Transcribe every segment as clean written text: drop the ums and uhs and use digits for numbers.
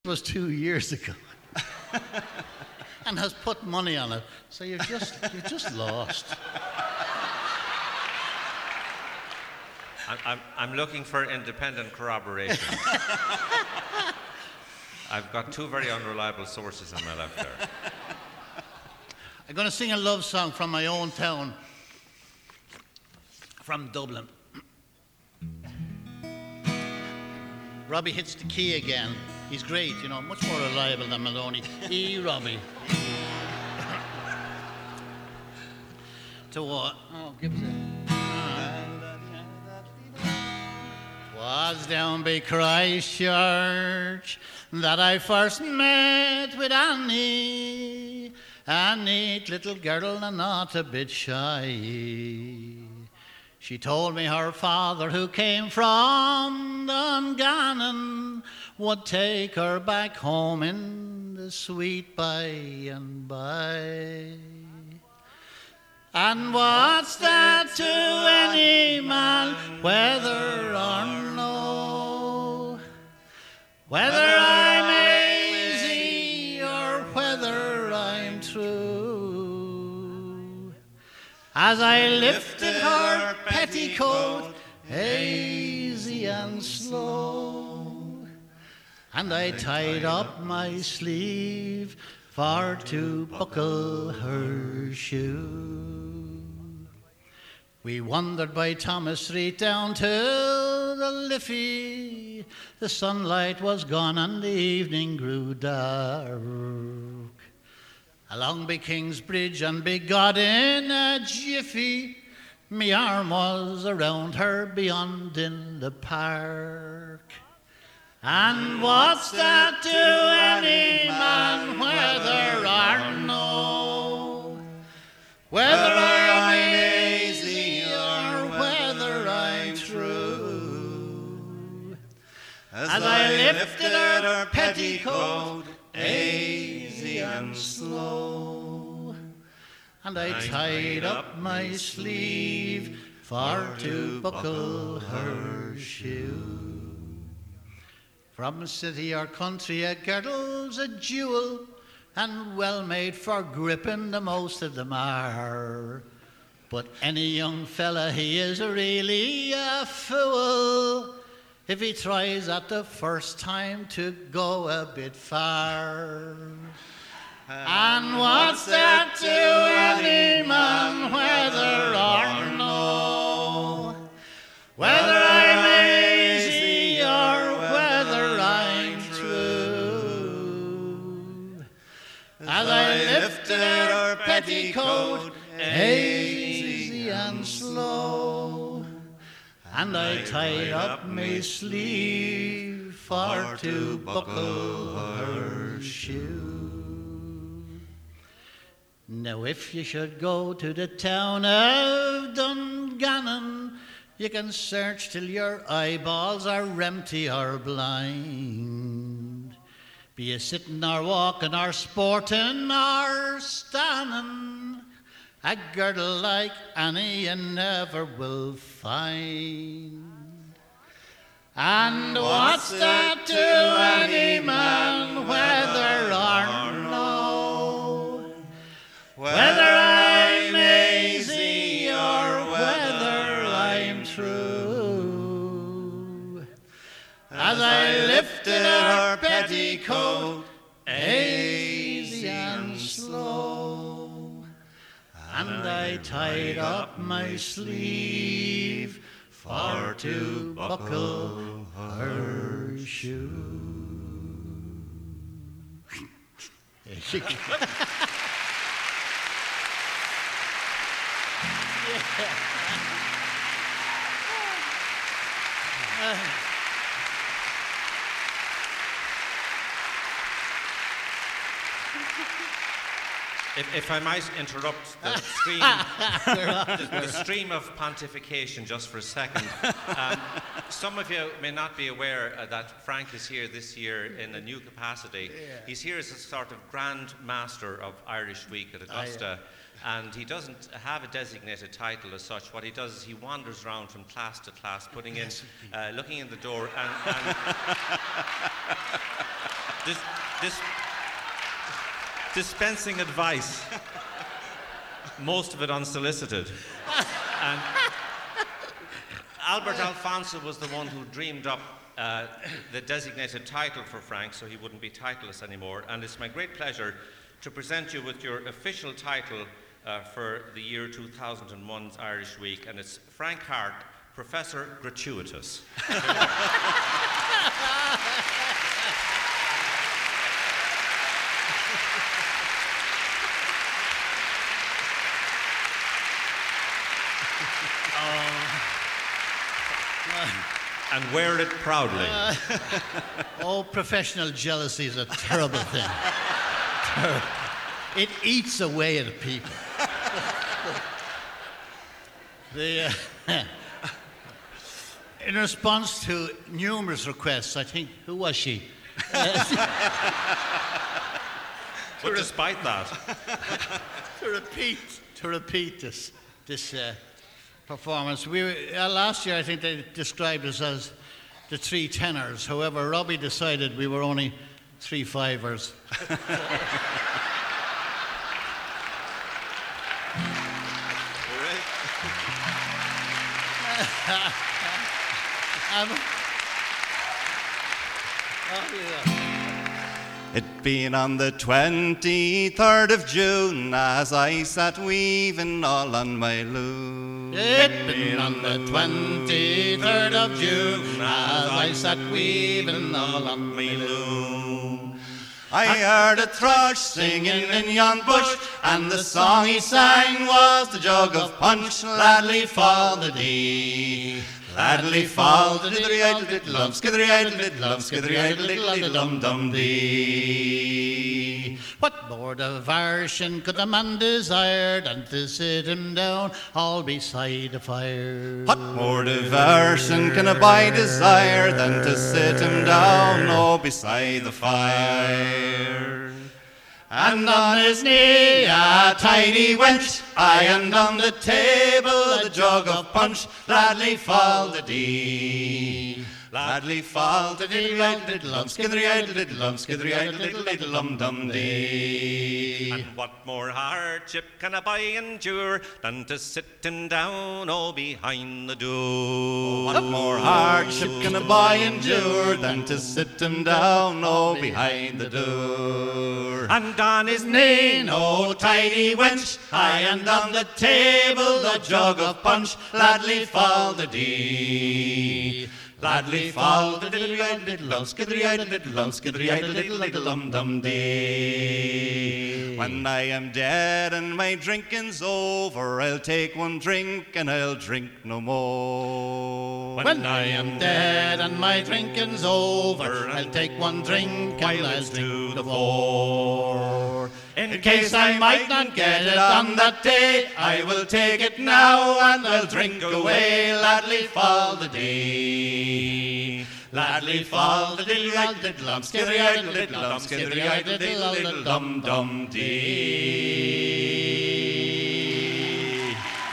was 2 years ago. And has put money on it. So you've just lost. I'm looking for independent corroboration. I've got two very unreliable sources on my left there. I'm going to sing a love song from my own town, from Dublin. Robbie hits the key again. He's great, you know, much more reliable than Maloney. Robbie. To what? Oh, give us it. 'Twas down by Christchurch that I first met with Annie, a neat little girl and not a bit shy. She told me her father, who came from Dungannon, would take her back home in the sweet by and by. And what's that to any man, whether or no? Whether I'm easy or whether I'm true. As I lifted her petticoat, hazy and slow, and I tied up my sleeve for to buckle her shoe. We wandered by Thomas Street down to the Liffey. The sunlight was gone and the evening grew dark. Along by Kingsbridge and by God in a jiffy, me arm was around her beyond in the park. And what's that to any man, whether or no? Whether I'm easy or whether I'm true. As I lifted her petticoat, easy and slow, and I tied up my sleeve for to buckle her shoe. From city or country, a girdle's a jewel, and well made for gripping the most of them are. But any young fella, he is really a fool if he tries at the first time to go a bit far. And what's that to any man, whether or no? Whether I'm easy or whether I'm true. As I lifted her petticoat, hazy and slow, and I tied up my sleeve for to buckle her shoe. Now if you should go to the town of Dungannon, you can search till your eyeballs are empty or blind. Be you sitting or walking or sporting or standing, a girdle like Annie you never will find. And what's that to any man, whether or no? Whether I'm easy or whether I'm true. As I lifted her petticoat, easy and slow, and I tied up my sleeve for to buckle her shoe. If I might interrupt the stream of pontification just for a second. Some of you may not be aware that Frank is here this year in a new capacity. Yeah. He's here as a sort of Grand Master of Irish Week at Augusta. And he doesn't have a designated title as such. What he does is he wanders around from class to class, putting in, looking in the door and dis- dispensing advice, most of it unsolicited. And Albert Alfonso was the one who dreamed up the designated title for Frank, so he wouldn't be titleless anymore. And it's my great pleasure to present you with your official title for the year 2001's Irish Week, and it's Frank Hart, Professor Gratuitous. And wear it proudly. Professional jealousy is a terrible thing. It eats away at people. In response to numerous requests, I think, who was she? But despite that, to repeat this performance, last year I think they described us as the three tenors. However, Robbie decided we were only three fivers. It being on the 23rd of June, as I sat weaving all on my loom. It being on the 23rd of June, as I sat weaving all on my loom. I heard a thrush singing in yon bush, and the song he sang was the jug of punch. Gladly fall the dee, gladly fall the diddly idle diddle lum, skithery idle diddle lum, skithery idle diddle idle dum dum dee. What more diversion could a man desire than to sit him down all beside the fire? What more diversion can a boy desire than to sit him down all beside the fire? And on his knee a tiny wench, aye, and on the table a jug of punch. Gladly fall the dee, gladly fall the diddle idle diddle lum, skithery idle diddle lum, skithery idle diddle diddle lum dum dee. and what more hardship can a boy endure than to sit him down all behind the door? What more hardship can a boy endure than to sit him down all behind the door? And on his Nay, no tiny wench, aye, and on the table the jug of punch. Gladly fall the dee, gladly fall the diddly idle diddle lum, skithery idle diddle lum, skithery idle diddle diddle lum dum dee. When I am dead and my drinking's over, I'll take one drink and I'll drink no more. When I am dead and my drinking's over, I'll take one drink and I'll drink no more. In case I might not get it on that day, I will take it now and I'll drink away. Gladly fall the dee, gladly fall the diddly idle diddle lum, skithery idle diddle lum, skithery idle diddle diddle dum dum dee.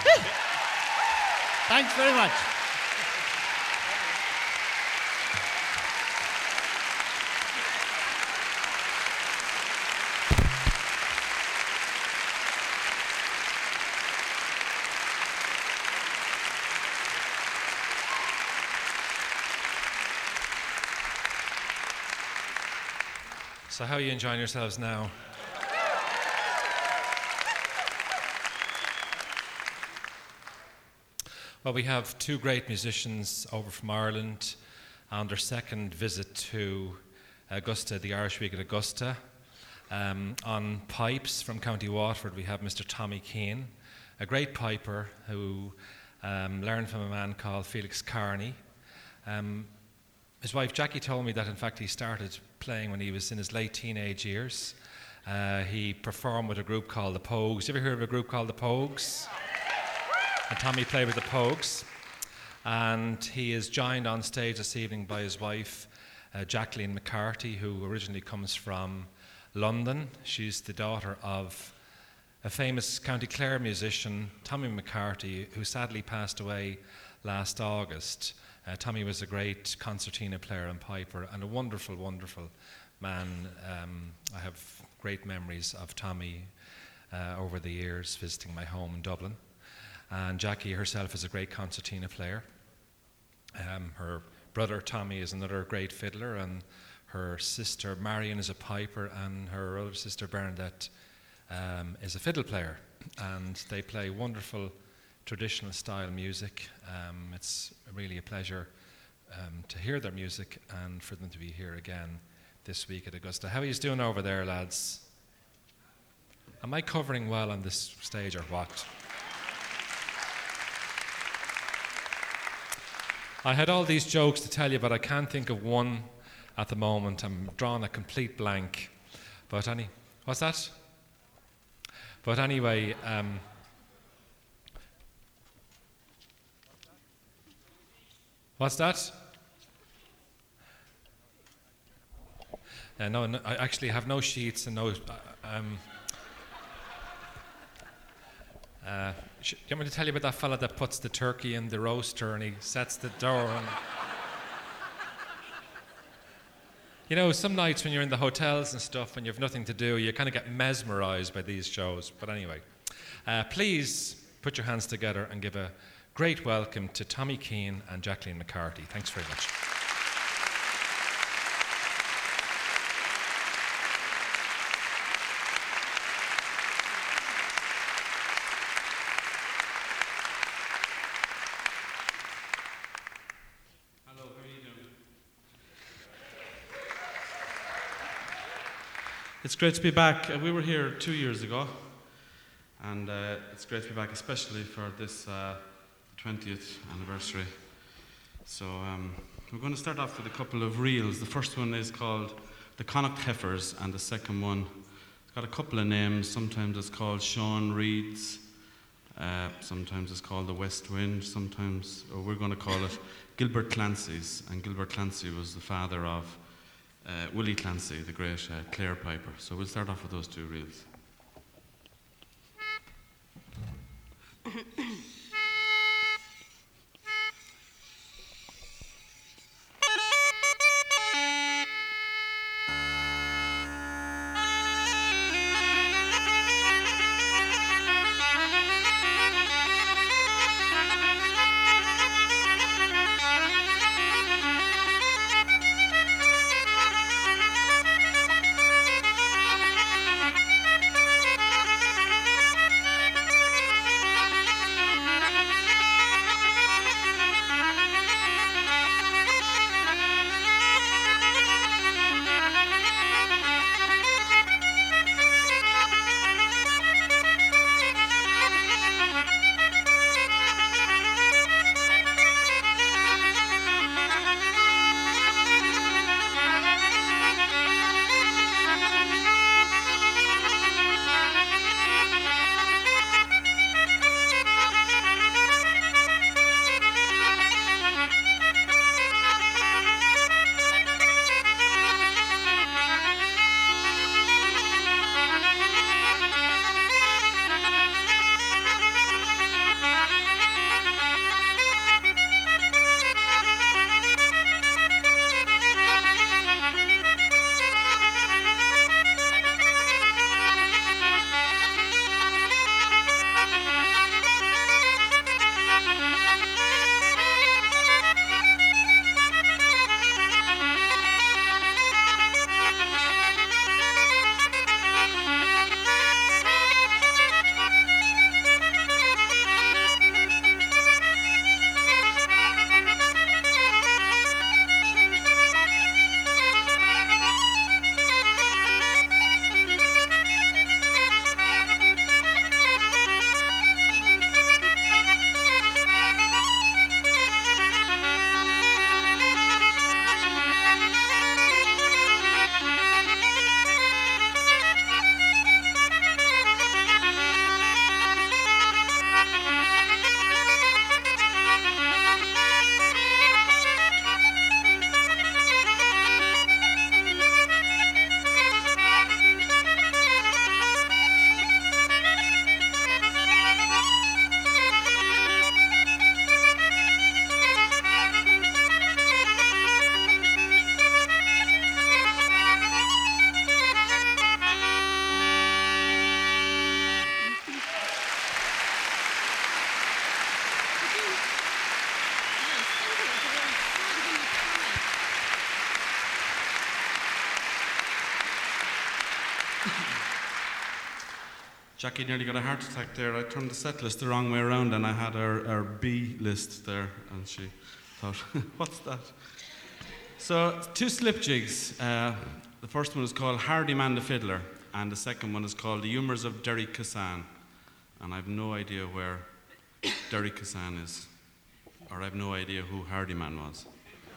Thanks very much. So how are you enjoying yourselves now? Well, we have two great musicians over from Ireland on their second visit to Augusta, the Irish Week at Augusta. On pipes from County Waterford, we have Mr. Tommy Keane, a great piper who learned from a man called Felix Carney. His wife Jackie told me that in fact he started playing when he was in his late teenage years. He performed with a group called the Pogues. You ever heard of a group called the Pogues? And Tommy played with the Pogues. And he is joined on stage this evening by his wife, Jacqueline McCarthy, who originally comes from London. She's the daughter of a famous County Clare musician, Tommy McCarthy, who sadly passed away last August. Tommy was a great concertina player and piper and a wonderful, wonderful man. I have great memories of Tommy over the years visiting my home in Dublin. And Jackie herself is a great concertina player. Her brother Tommy is another great fiddler, and her sister Marion is a piper, and her other sister Bernadette is a fiddle player. And they play wonderful traditional style music. It's really a pleasure to hear their music and for them to be here again this week at Augusta. How are you doing over there, lads? Am I covering well on this stage or what? I had all these jokes to tell you, but I can't think of one at the moment. I'm drawing a complete blank. But what's that? But anyway, what's that? No, I actually have no sheets and no. Do you want me to tell you about that fella that puts the turkey in the roaster and he sets the door on? You know, some nights when you're in the hotels and stuff and you have nothing to do, you kind of get mesmerized by these shows. But anyway, please put your hands together and give a great welcome to Tommy Keane and Jacqueline McCarthy. Thanks very much. It's great to be back. We were here 2 years ago, and it's great to be back, especially for this 20th anniversary. So we're going to start off with a couple of reels. The first one is called The Connacht Heifers, and the second one, it's got a couple of names. Sometimes it's called Sean Reed's, sometimes it's called The West Wind, sometimes, or we're going to call it Gilbert Clancy's, and Gilbert Clancy was the father of Willie Clancy, the great Clare piper. So we'll start off with those two reels. Jackie nearly got a heart attack there. I turned the set list the wrong way around and I had our B list there, and she thought, what's that? So, 2 slip jigs. The first one is called Hardy Man the Fiddler, and the second one is called The Humours of Derry Cassan. And I have no idea where Derry Cassan is, or I have no idea who Hardy Man was.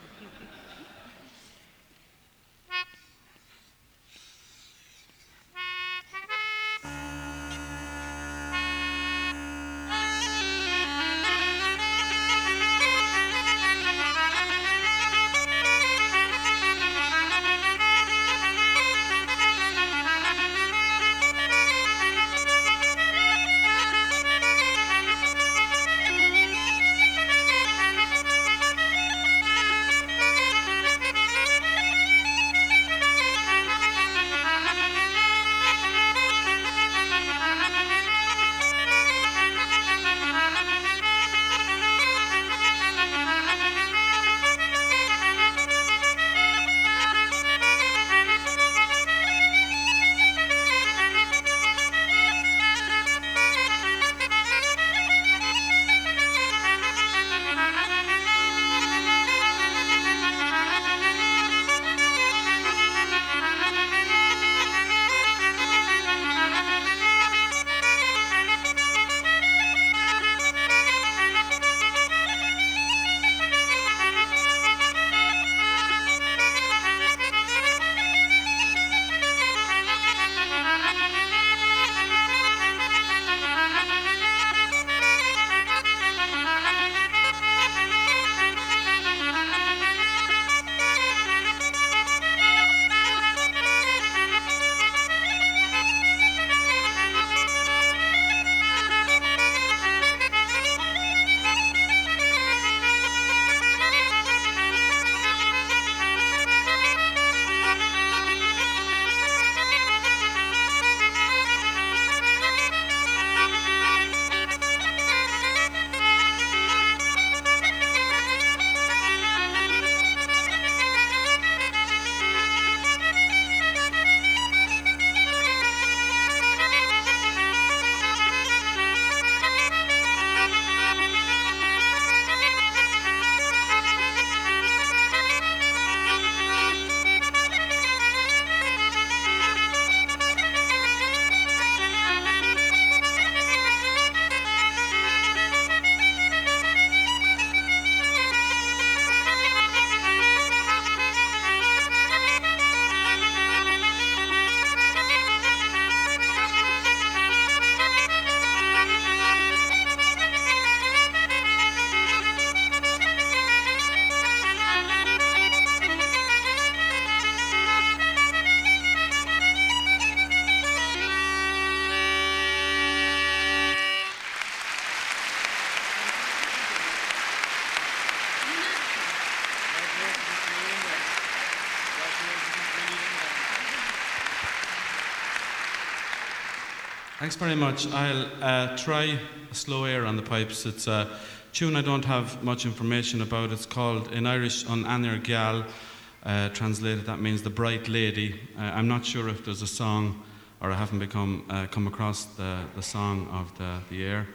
Thanks very much. I'll try a slow air on the pipes. It's a tune I don't have much information about. It's called, in Irish, An Anir Gyal. Translated, that means the bright lady. I'm not sure if there's a song, or I haven't come across the song of the air.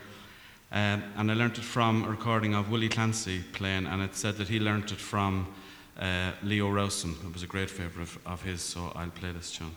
And I learnt it from a recording of Willie Clancy playing, and it said that he learnt it from Leo Rowson. It was a great favourite of his, so I'll play this tune.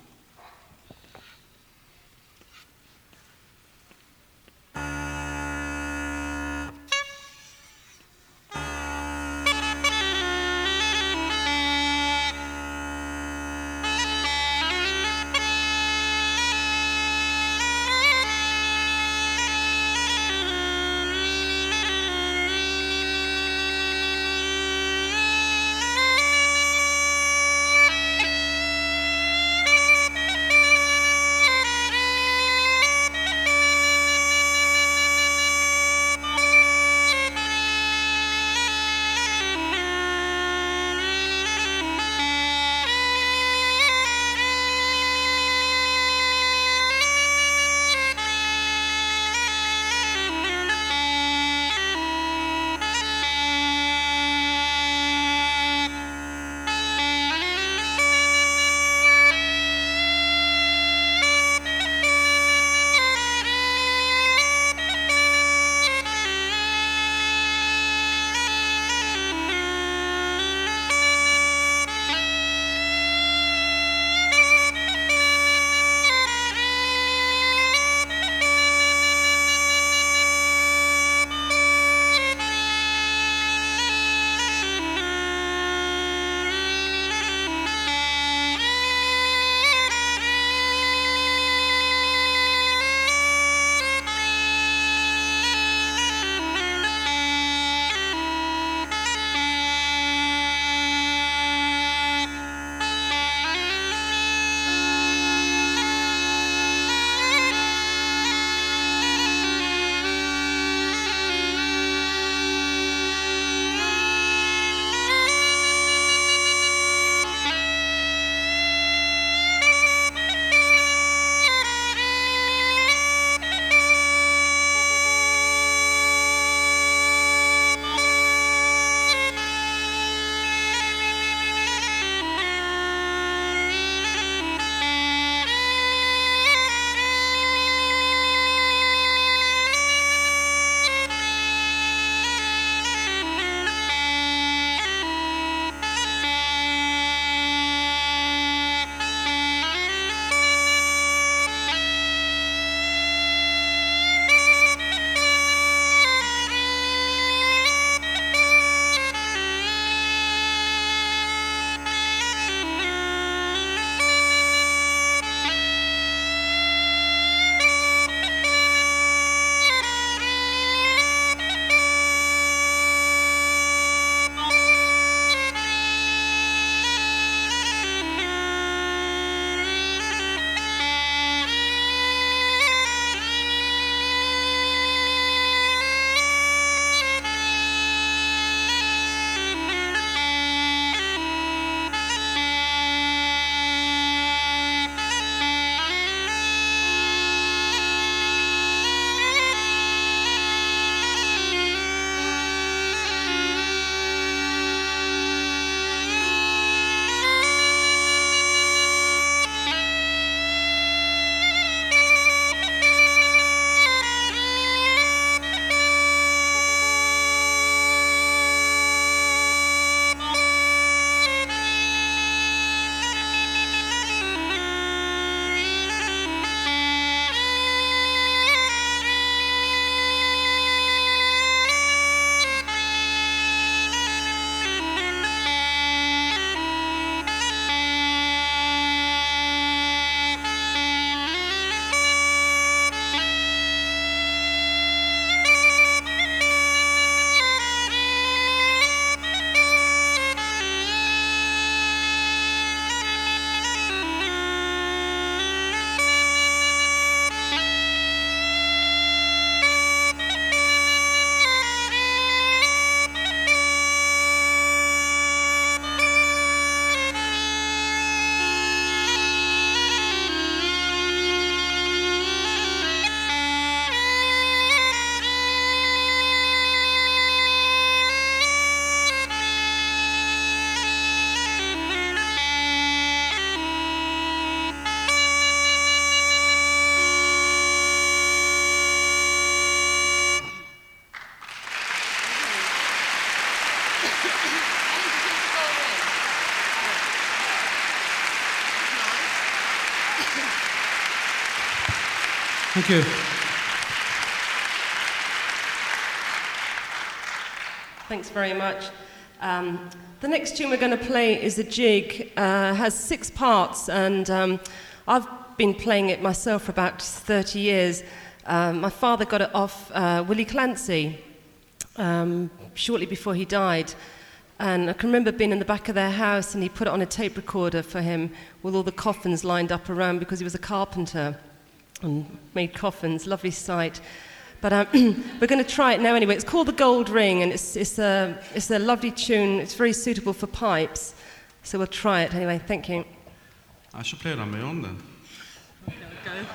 Thank you. Thanks very much. The next tune we're going to play is a jig. Has 6 parts, and I've been playing it myself for about 30 years. My father got it off Willie Clancy shortly before he died. And I can remember being in the back of their house, and he put it on a tape recorder for him with all the coffins lined up around, because he was a carpenter and made coffins. Lovely sight. But we're going to try it now anyway. It's called The Gold Ring, and it's a lovely tune. It's very suitable for pipes. So we'll try it anyway. Thank you. I should play it on my own then. Go.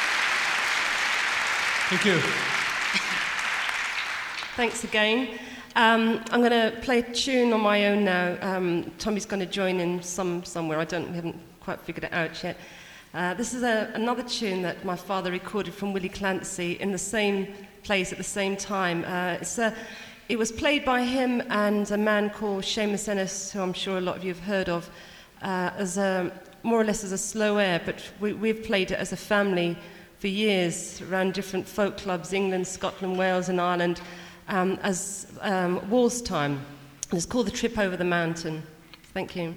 Thank you. Thanks again. I'm going to play a tune on my own now. Tommy's going to join in somewhere. We haven't quite figured it out yet. This is another tune that my father recorded from Willie Clancy in the same place at the same time. It was played by him and a man called Seamus Ennis, who I'm sure a lot of you have heard of, more or less as a slow air, but we've played it as a family for years around different folk clubs, England, Scotland, Wales and Ireland, as Wall's time. And it's called The Trip Over the Mountain. Thank you.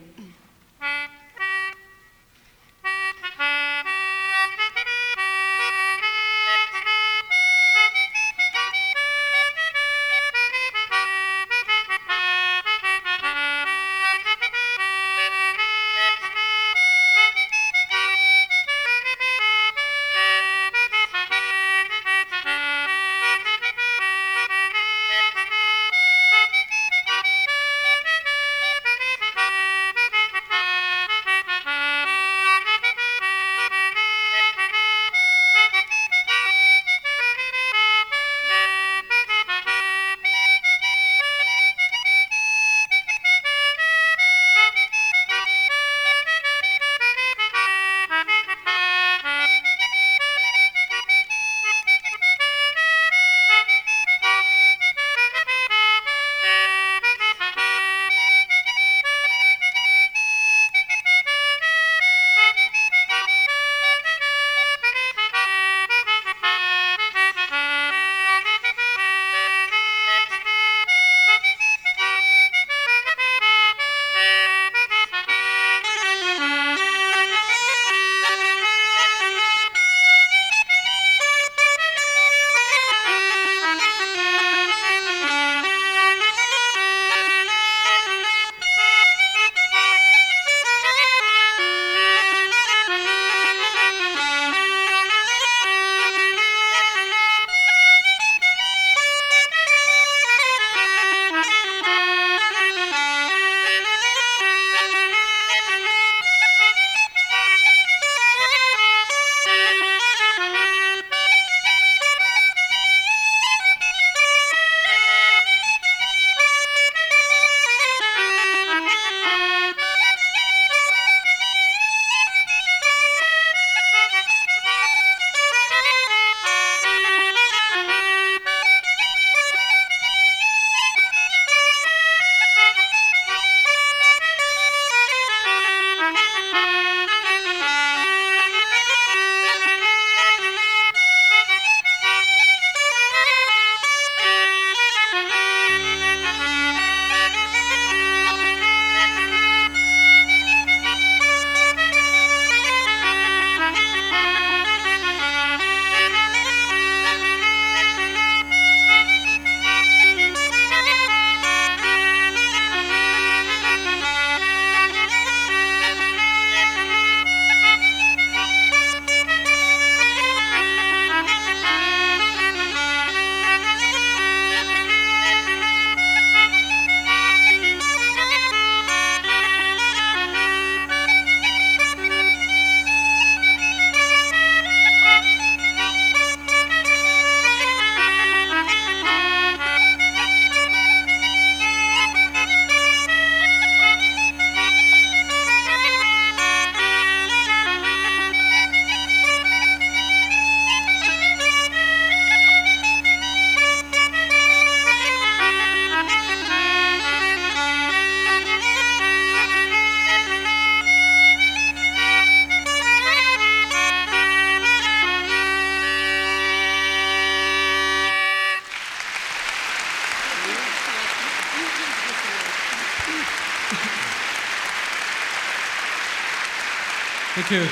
Thank you.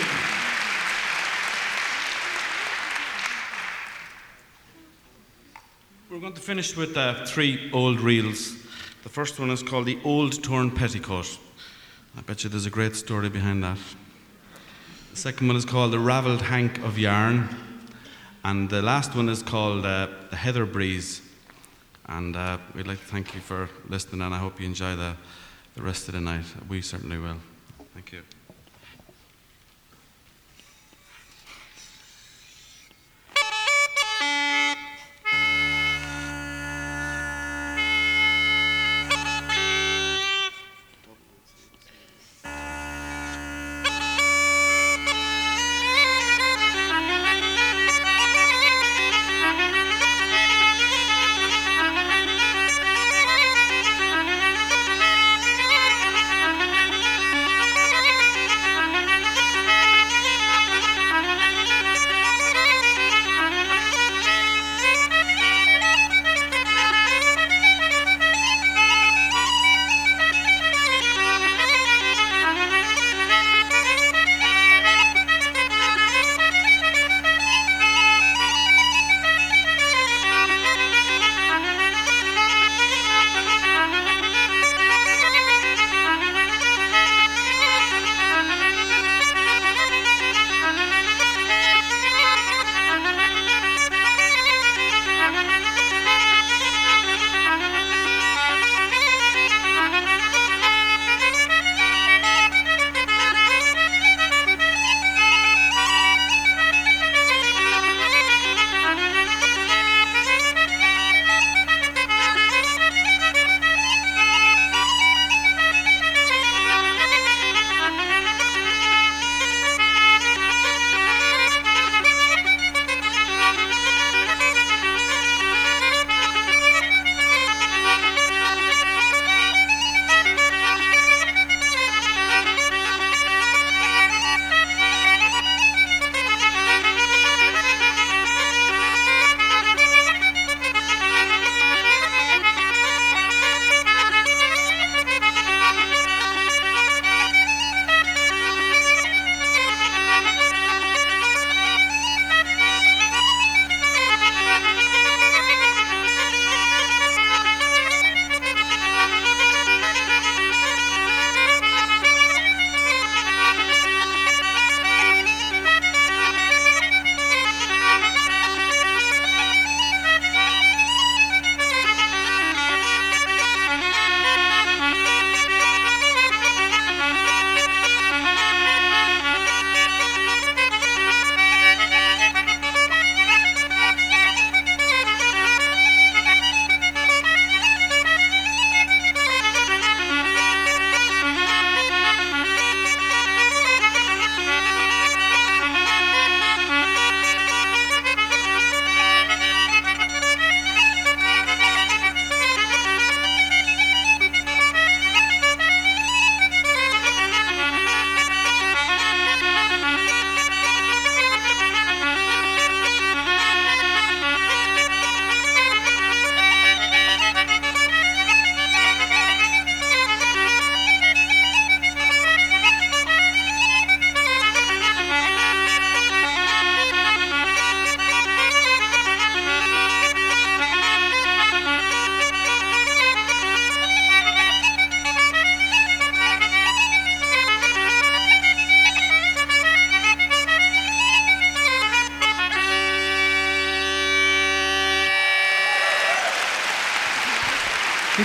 We're going to finish with 3 old reels. The first one is called The Old Torn Petticoat. I bet you there's a great story behind that. The second one is called The Ravelled Hank of Yarn. And the last one is called The Heather Breeze. And we'd like to thank you for listening, and I hope you enjoy the rest of the night. We certainly will. Thank you.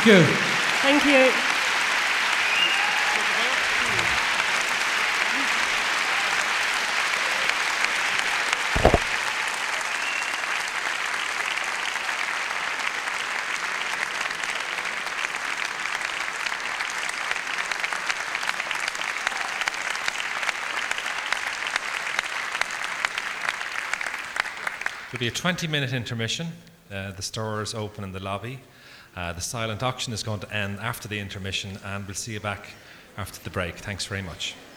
Thank you. Thank you. There'll be a 20-minute intermission. The store is open in the lobby. The silent auction is going to end after the intermission, and we'll see you back after the break. Thanks very much.